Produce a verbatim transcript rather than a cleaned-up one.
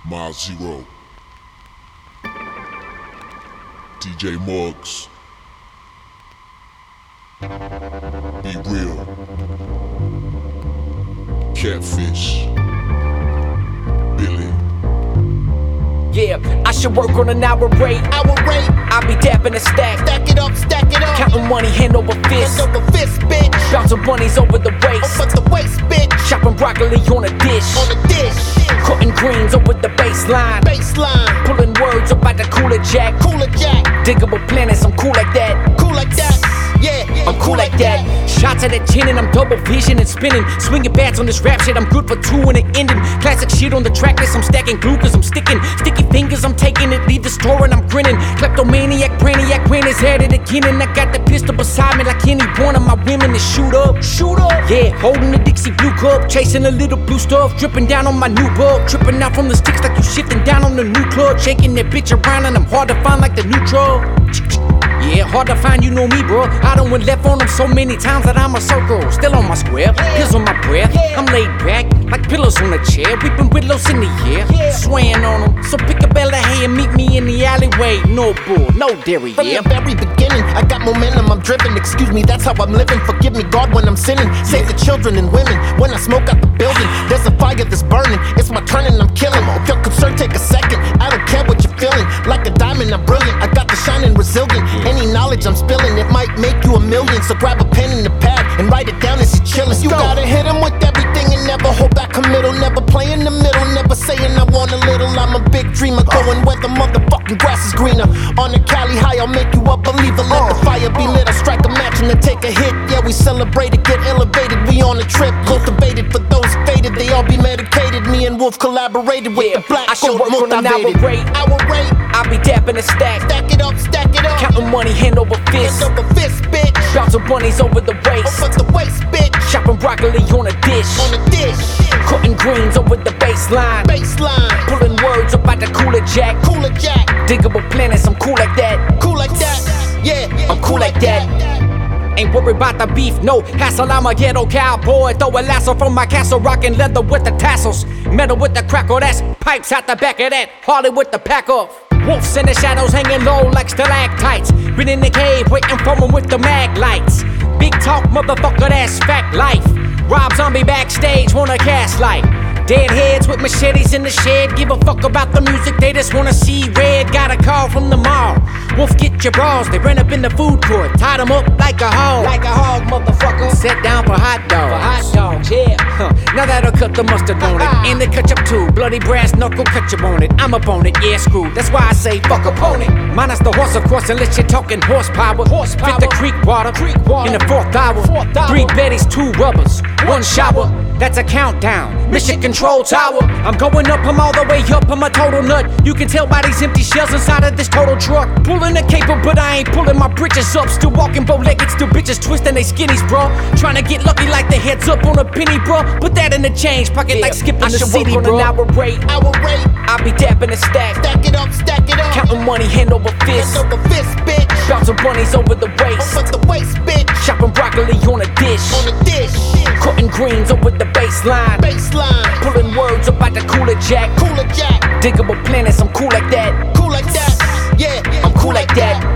Miles Zero, D J Muggs, Be Real, Catfish, Billy. Yeah, I should work on an hour rate. Hour rate. I be dapping a stack. Stack it up, stack it up. Counting money hand over fist. Hand over fist, bitch. Bouncing bunnies over the waist. Over the waist, bitch. Chopping broccoli on a dish. On a dish. Cutting greens over the baseline. Baseline. Pulling words up out the cooler jack. Cooler jack. Diggable planets, I'm cool like that. Cool like that. Yeah, I'm cool like that. Shots at that chin and I'm double vision and spinning. Swinging bats on this rap shit, I'm good for two and it ending. Classic shit on the track list, I'm stacking glue cause I'm sticking. Sticky fingers, I'm taking it, leave the store and I'm grinning. Kleptomaniac, brainiac, brain is at it again. And I got the pistol beside me like any one of my women to shoot up. Shoot up. Yeah, holding the Dixie blue cup, chasing a little blue stuff, dripping down on my new bug. Tripping out from the sticks like you shifting down on the new club. Shaking that bitch around and I'm hard to find like the new drug. Yeah, hard to find, you know me, bro. I done went left on them so many times that I'm a circle. Still on my square, pills on my breath. I'm laid back, like pillows on a chair. Weeping willows in the air, swaying on them. So pick a bell of hay and meet me in the alleyway. No bull, no dairy, from yeah. the very beginning, I got momentum, I'm driven. Excuse me, that's how I'm living. Forgive me, God, when I'm sinning. Save the children and women when I smoke out the building. There's a fire that's burning, it's my turn and I'm killing. If you're concerned, take a second. I don't care what you're feeling. Like a diamond, I'm brilliant. I got the shine and resilient. Any knowledge I'm spilling, it might make you a million. So grab a pen and a pad and write it down as you're chilling. You gotta hit him with everything and never hold back a middle. Never play in the middle, never saying I want a little. I'm a big dreamer, going where the motherfucking grass is greener. On the Cali high, I'll make you a believer. Let the fire be lit, I'll strike a match and then take a hit. Yeah, we celebrate it, get elevated, we on a trip. Cultivated for those faded, they all be medicated. Me and Wolf collaborated with Yeah, the black I should gold work on an hour motivated. rate. Hour rate. I be dapping a stack. Stack it up, stack it up. Counting money hand over fist. Hand over fist, bitch. Bouncing bunnies over the waist. Over the waist, bitch. Chopping broccoli on a dish. On a dish. Cutting greens over the baseline. Baseline. Pulling words up out the cooler jack. Cooler jack. Diggable planets, I'm cool like that. Cool like that. Yeah, I'm cool like that. Ain't worried about the beef, no hassle, I'm a ghetto cowboy. Throw a lasso from my castle, rockin' leather with the tassels. Metal with the crackle, that's pipes out the back of that. Harley with the pack off. Wolves in the shadows hanging low like stalactites. Been in the cave waiting for 'em with the mag lights. Big talk, motherfucker, that's fact life. Rob Zombie backstage, wanna cast light. Dead heads with machetes in the shed. Give a fuck about the music, they just wanna see red. Got a call from the mall. Wolf, get your bras, they ran up in the food court. Tied them up like a hog. Like a hog, motherfucker. Set down for hot dogs. For hot dogs, yeah. Huh. Now that'll cut the mustard on it. And the ketchup too. Bloody brass knuckle ketchup on it. I'm up on it, yeah, screw. That's why I say fuck opponent. Minus the horse, of course, unless you're talking horsepower. Horsepower. Fit the creek water. Creek water. In the fourth hour. Fourth hour. Three Bettys, two rubbers, one shower. That's a countdown. Mission control tower. I'm going up, I'm all the way up, I'm a total nut. You can tell by these empty shells inside of this total truck. Pulling a caper, but I ain't pulling my britches up. Still walking bow-legged, still bitches twisting they skinnies, bro. Trying to get lucky like the heads up on a penny, bro. Put that in the change pocket, yeah, like skipping I the should city, work on bro. an hour rate. Hour rate. I be dapping a stack. Stack it up, stack it up. Counting money hand over fist. Hand over fist, bitch. Bouncing bunnies over the waist. Over the waist, bitch. Chopping broccoli on a dish. On a dish. Cutting greens over the baseline. Baseline. Pulling words up out the cooler jack. Cooler jack. Diggable planets, I'm cool like that. Cool like that. Yeah, I'm cool like that.